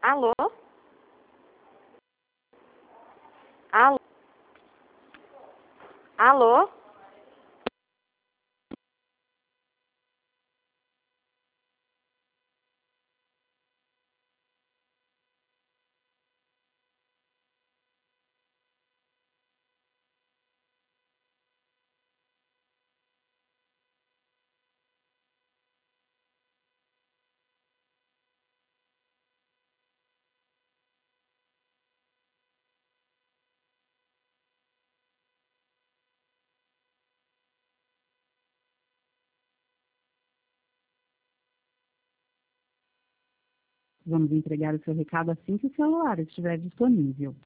Alô? Alô? Alô? Vamos entregar o seu recado assim que o celular estiver disponível.